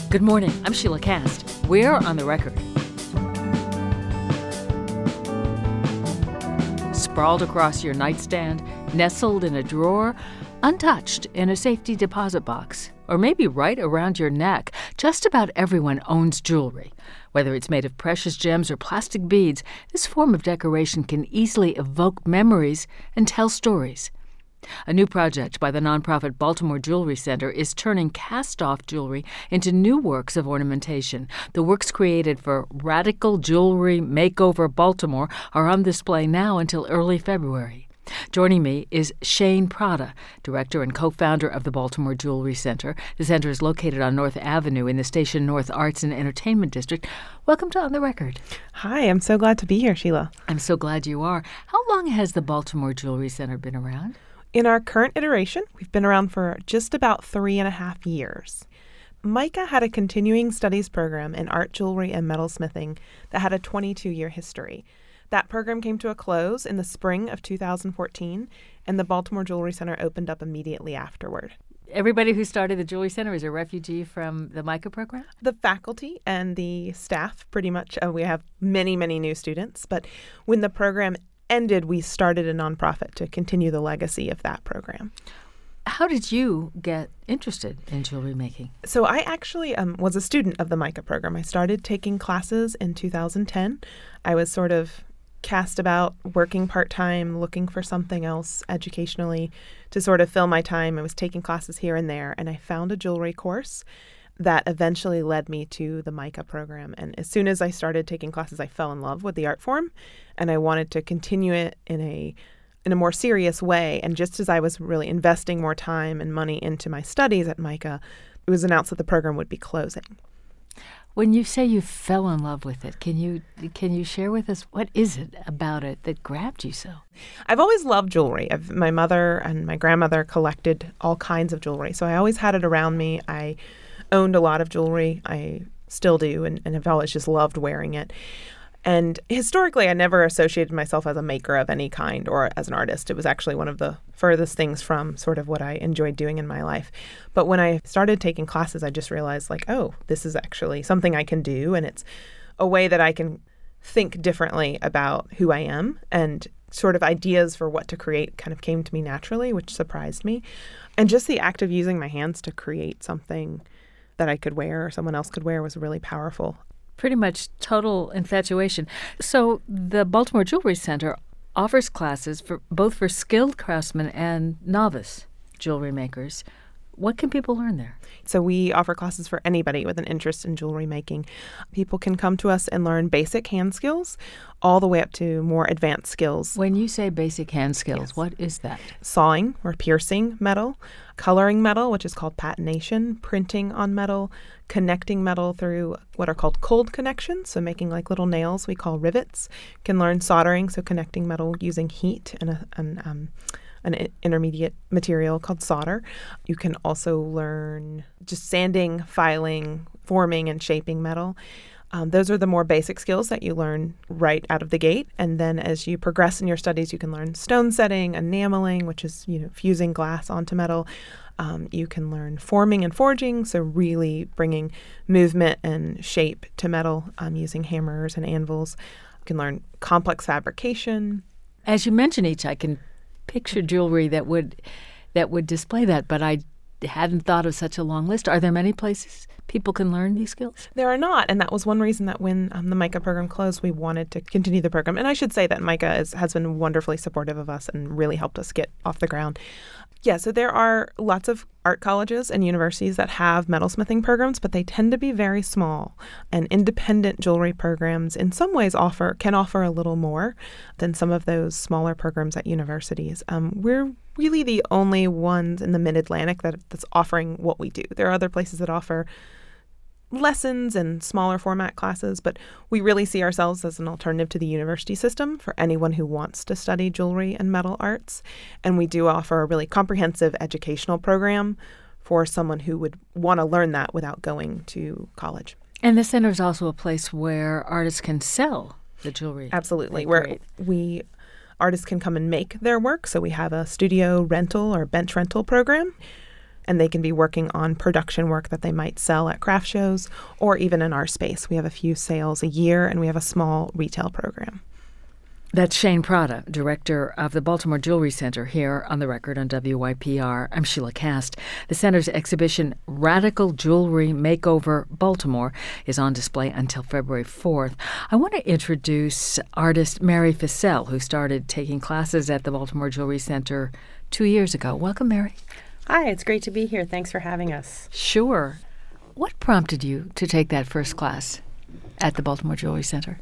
Good morning. I'm Sheila Cast. We're on the record. Sprawled across your nightstand, nestled in a drawer, untouched in a safety deposit box, or maybe right around your neck, just about everyone owns jewelry. Whether it's made of precious gems or plastic beads, this form of decoration can easily evoke memories and tell stories. A new project by the nonprofit Baltimore Jewelry Center is turning cast-off jewelry into new works of ornamentation. The works created for Radical Jewelry Makeover Baltimore are on display now until early February. Joining me is Shane Prada, director and co-founder of the Baltimore Jewelry Center. The center is located on North Avenue in the Station North Arts and Entertainment District. Welcome to On the Record. Hi, I'm so glad to be here, Sheila. I'm so glad you are. How long has the Baltimore Jewelry Center been around? In our current iteration, we've been around for just about 3.5 years. MICA had a continuing studies program in art, jewelry, and metalsmithing that had a 22-year history. That program came to a close in the spring of 2014, and the Baltimore Jewelry Center opened up immediately afterward. Everybody who started the Jewelry Center is a refugee from the MICA program? The faculty and the staff, pretty much. We have many, many new students, but when the program ended, we started a nonprofit to continue the legacy of that program. How did you get interested in jewelry making? So I actually was a student of the MICA program. I started taking classes in 2010. I was sort of cast about working part-time, looking for something else educationally to sort of fill my time. I was taking classes here and there, and I found a jewelry course that eventually led me to the MICA program. And as soon as I started taking classes, I fell in love with the art form, and I wanted to continue it in a more serious way. And just as I was really investing more time and money into my studies at MICA, it was announced that the program would be closing. When you say you fell in love with it, can you share with us what is it about it that grabbed you so? I've always loved jewelry. My mother and my grandmother collected all kinds of jewelry, so I always had it around me. I owned a lot of jewelry. I still do, and have always just loved wearing it. And historically, I never associated myself as a maker of any kind or as an artist. It was actually one of the furthest things from sort of what I enjoyed doing in my life. But when I started taking classes, I just realized, oh, this is actually something I can do, and it's a way that I can think differently about who I am, and sort of ideas for what to create kind of came to me naturally, which surprised me. And just the act of using my hands to create something that I could wear or someone else could wear was really powerful. Pretty much total infatuation. So the Baltimore Jewelry Center offers classes for both for skilled craftsmen and novice jewelry makers. What can people learn there? So we offer classes for anybody with an interest in jewelry making. People can come to us and learn basic hand skills all the way up to more advanced skills. When you say basic hand skills, yes. What is that? Sawing or piercing metal, coloring metal, which is called patination, printing on metal, connecting metal through what are called cold connections, so making like little nails we call rivets. You can learn soldering, so connecting metal using heat and an intermediate material called solder. You can also learn just sanding, filing, forming, and shaping metal. Those are the more basic skills that you learn right out of the gate. And then as you progress in your studies, you can learn stone setting, enameling, which is fusing glass onto metal. You can learn forming and forging, so really bringing movement and shape to metal using hammers and anvils. You can learn complex fabrication. As you mention each, I can picture jewelry that would display that, but I hadn't thought of such a long list. Are there many places people can learn these skills? There are not, and that was one reason that when the MICA program closed, we wanted to continue the program. And I should say that MICA has been wonderfully supportive of us and really helped us get off the ground. Yeah, so there are lots of art colleges and universities that have metalsmithing programs, but they tend to be very small. And independent jewelry programs in some ways can offer a little more than some of those smaller programs at universities. We're really the only ones in the Mid-Atlantic that's offering what we do. There are other places that offer lessons and smaller format classes, but we really see ourselves as an alternative to the university system for anyone who wants to study jewelry and metal arts. And we do offer a really comprehensive educational program for someone who would want to learn that without going to college. And the center is also a place where artists can sell the jewelry. Absolutely. Where artists can come and make their work. So we have a studio rental or bench rental program. and they can be working on production work that they might sell at craft shows or even in our space. We have a few sales a year, and we have a small retail program. That's Shane Prada, director of the Baltimore Jewelry Center, here on The Record on WYPR. I'm Sheila Cast. The center's exhibition, Radical Jewelry Makeover Baltimore, is on display until February 4th. I want to introduce artist Mary Fissell, who started taking classes at the Baltimore Jewelry Center 2 years ago. Welcome, Mary. Hi, it's great to be here. Thanks for having us. Sure. What prompted you to take that first class at the Baltimore Jewelry Center?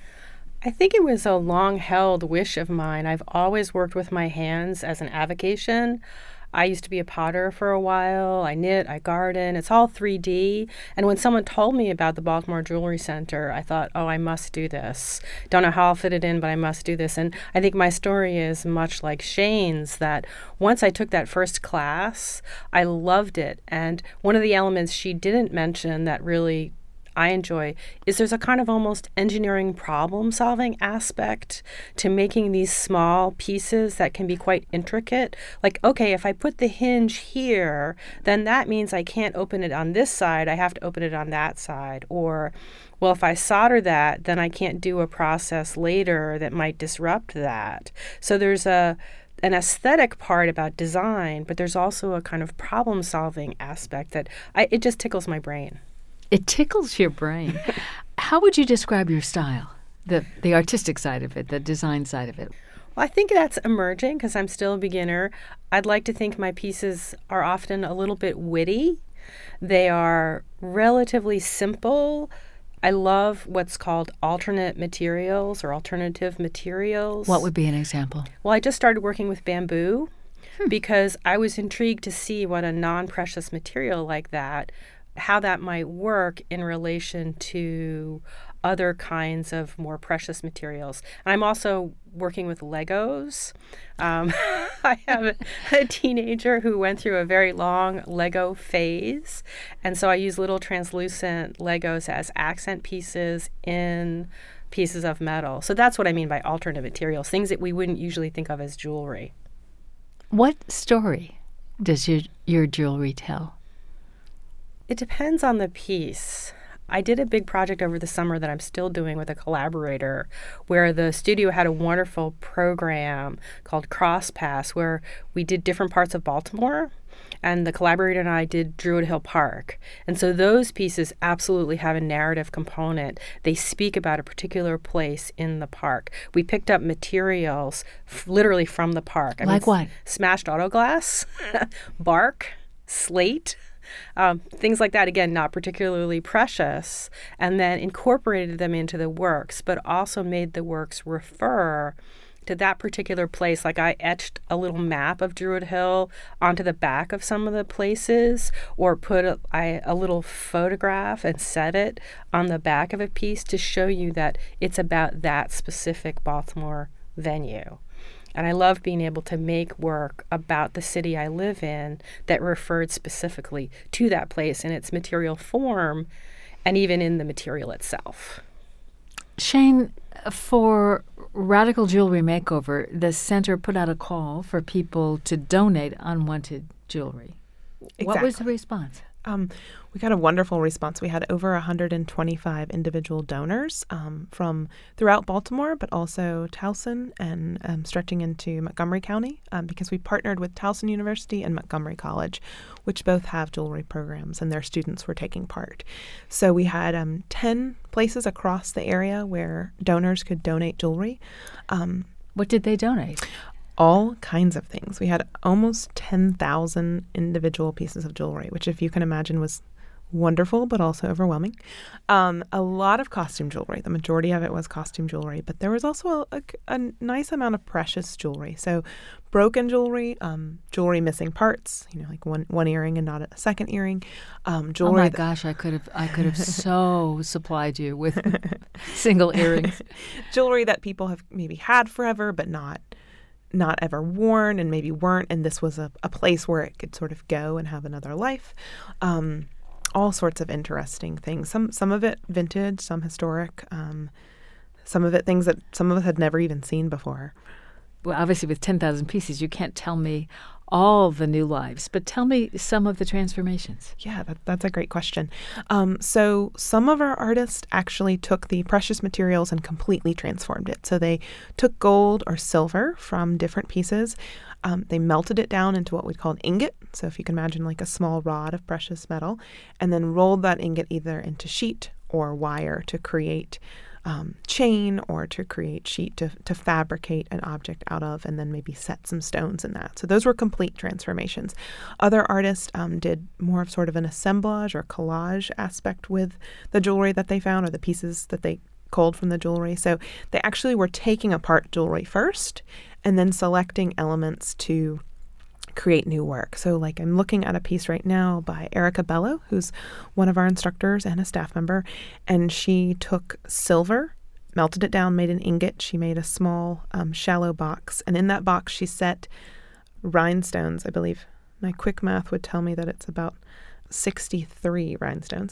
I think it was a long-held wish of mine. I've always worked with my hands as an avocation. I used to be a potter for a while. I knit, I garden. It's all 3D. And when someone told me about the Baltimore Jewelry Center, I thought, oh, I must do this. Don't know how I'll fit it in, but I must do this. And I think my story is much like Shane's, that once I took that first class, I loved it. And one of the elements she didn't mention that really I enjoy is there's a kind of almost engineering problem-solving aspect to making these small pieces that can be quite intricate. Like, okay, if I put the hinge here, then that means I can't open it on this side. I have to open it on that side. Or, well, if I solder that, then I can't do a process later that might disrupt that. So there's an aesthetic part about design, but there's also a kind of problem-solving aspect that it just tickles my brain. It tickles your brain. How would you describe your style, the artistic side of it, the design side of it? Well, I think that's emerging because I'm still a beginner. I'd like to think my pieces are often a little bit witty. They are relatively simple. I love what's called alternate materials or alternative materials. What would be an example? Well, I just started working with bamboo because I was intrigued to see what a non-precious material like that, how that might work in relation to other kinds of more precious materials. And I'm also working with Legos. I have a teenager who went through a very long Lego phase. And so I use little translucent Legos as accent pieces in pieces of metal. So that's what I mean by alternate materials, things that we wouldn't usually think of as jewelry. What story does your jewelry tell? It depends on the piece. I did a big project over the summer that I'm still doing with a collaborator where the studio had a wonderful program called CrossPass where we did different parts of Baltimore, and the collaborator and I did Druid Hill Park. And so those pieces absolutely have a narrative component. They speak about a particular place in the park. We picked up materials literally from the park. Like what? Smashed auto glass, bark, slate. Things like that, again, not particularly precious, and then incorporated them into the works, but also made the works refer to that particular place. Like I etched a little map of Druid Hill onto the back of some of the places, or put a little photograph and set it on the back of a piece to show you that it's about that specific Baltimore venue. And I love being able to make work about the city I live in that referred specifically to that place in its material form and even in the material itself. Shane, for Radical Jewelry Makeover, the center put out a call for people to donate unwanted jewelry. Exactly. What was the response? We got a wonderful response. We had over 125 individual donors from throughout Baltimore, but also Towson and stretching into Montgomery County because we partnered with Towson University and Montgomery College, which both have jewelry programs, and their students were taking part. So we had 10 places across the area where donors could donate jewelry. What did they donate? All kinds of things. We had almost 10,000 individual pieces of jewelry, which, if you can imagine, was wonderful but also overwhelming. A lot of costume jewelry. The majority of it was costume jewelry, but there was also a nice amount of precious jewelry. So broken jewelry, jewelry missing parts, like one earring and not a second earring. Jewelry. Oh my gosh, I could have so supplied you with single earrings. Jewelry that people have maybe had forever but not ever worn and maybe weren't, and this was a place where it could sort of go and have another life. All sorts of interesting things. Some of it vintage, some historic, some of it things that some of us had never even seen before. Well, obviously with 10,000 pieces, you can't tell me all the new lives. But tell me some of the transformations. Yeah, that's a great question. So some of our artists actually took the precious materials and completely transformed it. So they took gold or silver from different pieces. They melted it down into what we'd call an ingot. So if you can imagine like a small rod of precious metal, and then rolled that ingot either into sheet or wire to create chain, or to create sheet to fabricate an object out of, and then maybe set some stones in that. So those were complete transformations. Other artists did more of sort of an assemblage or collage aspect with the jewelry that they found, or the pieces that they culled from the jewelry. So they actually were taking apart jewelry first and then selecting elements to create new work. So like I'm looking at a piece right now by Erica Bello, who's one of our instructors and a staff member, and she took silver, melted it down, made an ingot. She made a small shallow box, and in that box she set rhinestones, I believe. My quick math would tell me that it's about 63 rhinestones.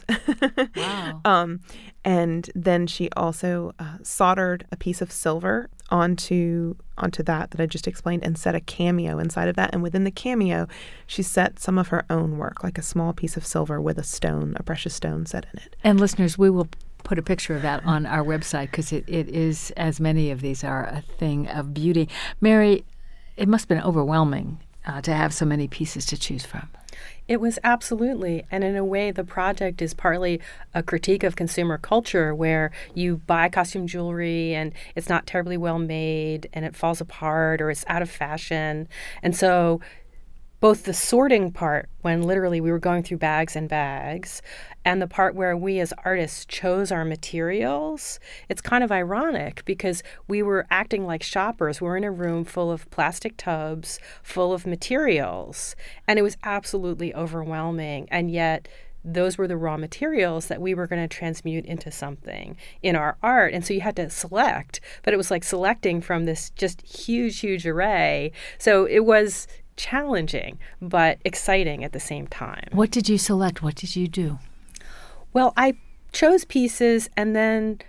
Wow. And then she also soldered a piece of silver onto that I just explained, and set a cameo inside of that. And within the cameo, she set some of her own work, like a small piece of silver with a precious stone set in it. And listeners, we will put a picture of that on our website, because it is, as many of these are, a thing of beauty. Mary, it must have been overwhelming to have so many pieces to choose from. It was absolutely. And in a way, the project is partly a critique of consumer culture, where you buy costume jewelry and it's not terribly well made and it falls apart or it's out of fashion. And so both the sorting part, when literally we were going through bags and bags, and the part where we as artists chose our materials, it's kind of ironic because we were acting like shoppers. We're in a room full of plastic tubs, full of materials, and it was absolutely overwhelming. And yet those were the raw materials that we were going to transmute into something in our art. And so you had to select, but it was like selecting from this just huge, huge array. So it was challenging, but exciting at the same time. What did you select? What did you do? Well, I chose pieces, and then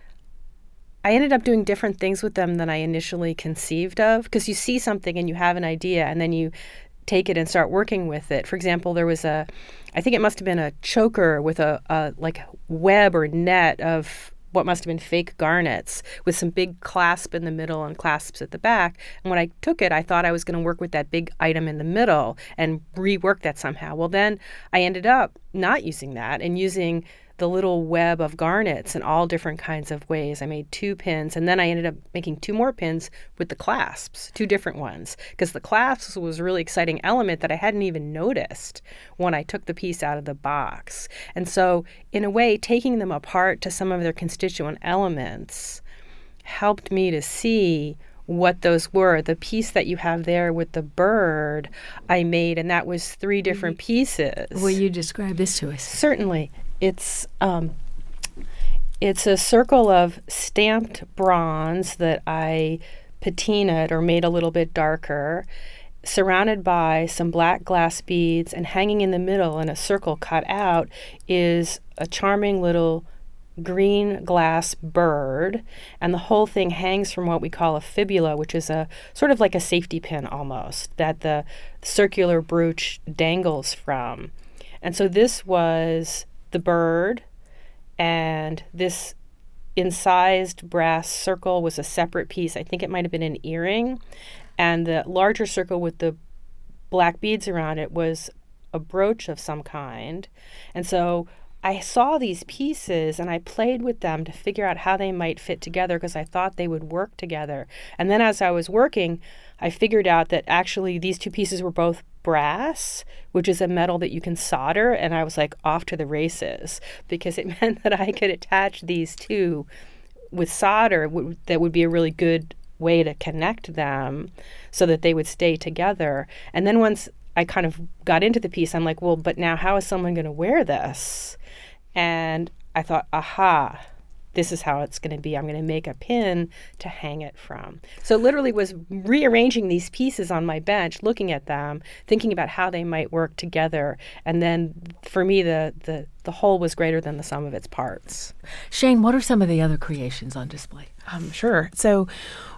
I ended up doing different things with them than I initially conceived of, because you see something and you have an idea, and then you take it and start working with it. For example, there was I think it must have been a choker with a like web or net of what must have been fake garnets with some big clasp in the middle and clasps at the back. And when I took it, I thought I was going to work with that big item in the middle and rework that somehow. Well, then I ended up not using that and using the little web of garnets in all different kinds of ways. I made 2 pins, and then I ended up making 2 more pins with the clasps, 2 different ones, because the clasps was a really exciting element that I hadn't even noticed when I took the piece out of the box. And so, in a way, taking them apart to some of their constituent elements helped me to see what those were. The piece that you have there with the bird I made, and that was 3 different pieces. Will you describe this to us? Certainly. It's a circle of stamped bronze that I patinaed or made a little bit darker, surrounded by some black glass beads, and hanging in the middle in a circle cut out is a charming little green glass bird, and the whole thing hangs from what we call a fibula, which is a sort of like a safety pin almost, that the circular brooch dangles from. And so this was the bird, and this incised brass circle was a separate piece. I think it might have been an earring, and the larger circle with the black beads around it was a brooch of some kind. And so I saw these pieces and I played with them to figure out how they might fit together, because I thought they would work together. And then as I was working, I figured out that actually these 2 pieces were both brass, which is a metal that you can solder, and I was like off to the races, because it meant that I could attach these 2 with solder. That would be a really good way to connect them so that they would stay together. And then once I kind of got into the piece, I'm like, well, but now how is someone going to wear this? And I thought, aha, this is how it's going to be. I'm going to make a pin to hang it from. So it literally was rearranging these pieces on my bench, looking at them, thinking about how they might work together. And then for me, the whole was greater than the sum of its parts. Shane, what are some of the other creations on display? Sure. So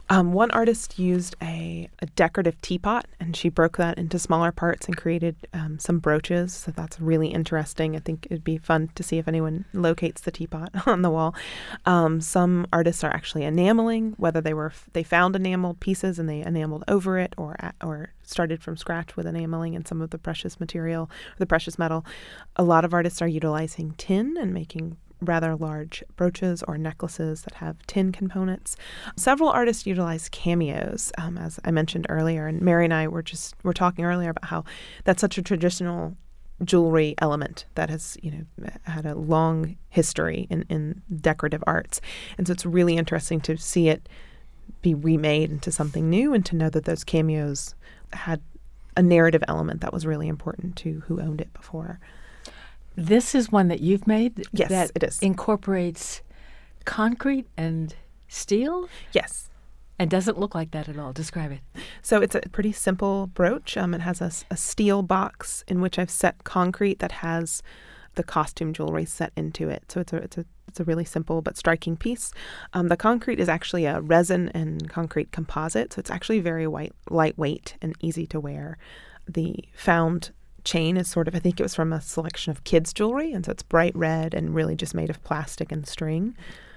One artist used a decorative teapot, and she broke that into smaller parts and created some brooches. So that's really interesting. I think it'd be fun to see if anyone locates the teapot on the wall. Some artists are actually enameling, whether they found enameled pieces and they enameled over it, or started from scratch with enameling and some of the precious material, the precious metal. A lot of artists are utilizing tin and making rather large brooches or necklaces that have tin components. Several artists utilize cameos, as I mentioned earlier, and Mary and I were talking earlier about how that's such a traditional jewelry element that has had a long history in decorative arts, and so it's really interesting to see it be remade into something new and to know that those cameos had a narrative element that was really important to who owned it before. This is one that you've made? Yes, that it is. Incorporates concrete and steel? Yes. And doesn't look like that at all. Describe it. So it's a pretty simple brooch. It has a steel box in which I've set concrete that has the costume jewelry set into it. So it's a really simple but striking piece. The concrete is actually a resin and concrete composite, so it's actually very lightweight and easy to wear. The found chain is I think it was from a selection of kids' jewelry, and so it's bright red and really just made of plastic and string.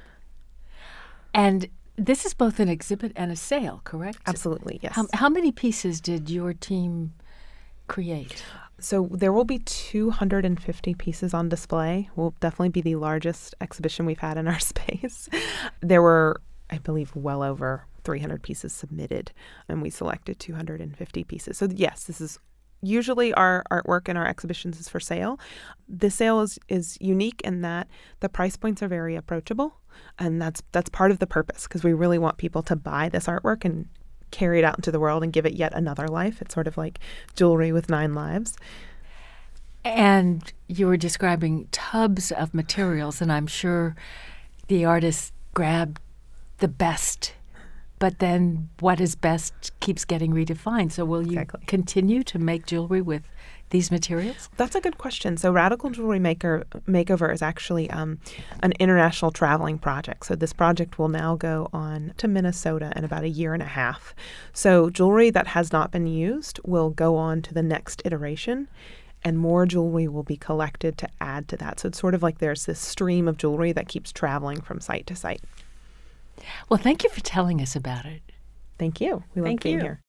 And this is both an exhibit and a sale, correct? Absolutely, yes. How many pieces did your team create? So there will be 250 pieces on display. Will definitely be the largest exhibition we've had in our space. There were, I believe, well over 300 pieces submitted, and we selected 250 pieces. So yes, this is usually our artwork in our exhibitions is for sale. The sale is unique in that the price points are very approachable, and that's part of the purpose, because we really want people to buy this artwork and carry it out into the world and give it yet another life. It's sort of like jewelry with 9 lives. And you were describing tubs of materials, and I'm sure the artists grabbed the best. But then what is best keeps getting redefined. So will you continue to make jewelry with these materials? That's a good question. So Radical Jewelry Makeover is actually an international traveling project. So this project will now go on to Minnesota in about a year and a half. So jewelry that has not been used will go on to the next iteration, and more jewelry will be collected to add to that. So it's sort of like there's this stream of jewelry that keeps traveling from site to site. Well, thank you for telling us about it. Thank you. We love being here.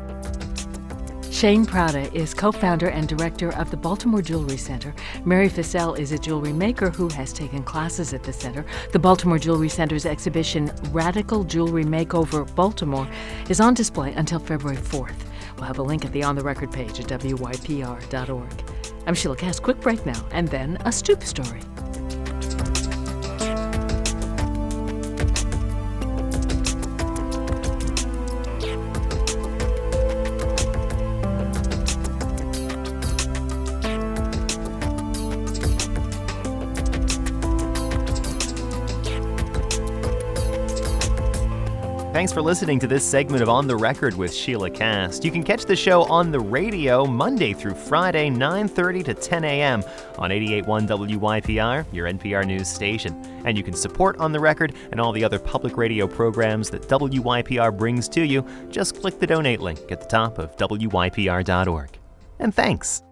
Shane Prada is co-founder and director of the Baltimore Jewelry Center. Mary Fissell is a jewelry maker who has taken classes at the center. The Baltimore Jewelry Center's exhibition, Radical Jewelry Makeover Baltimore, is on display until February 4th. We'll have a link at the On the Record page at wypr.org. I'm Sheila Cass. Quick break now, and then a Stoop story. Thanks for listening to this segment of On the Record with Sheila Cass. You can catch the show on the radio Monday through Friday, 9:30 to 10 a.m. on 88.1 WYPR, your NPR news station. And you can support On the Record and all the other public radio programs that WYPR brings to you. Just click the donate link at the top of WYPR.org. And thanks.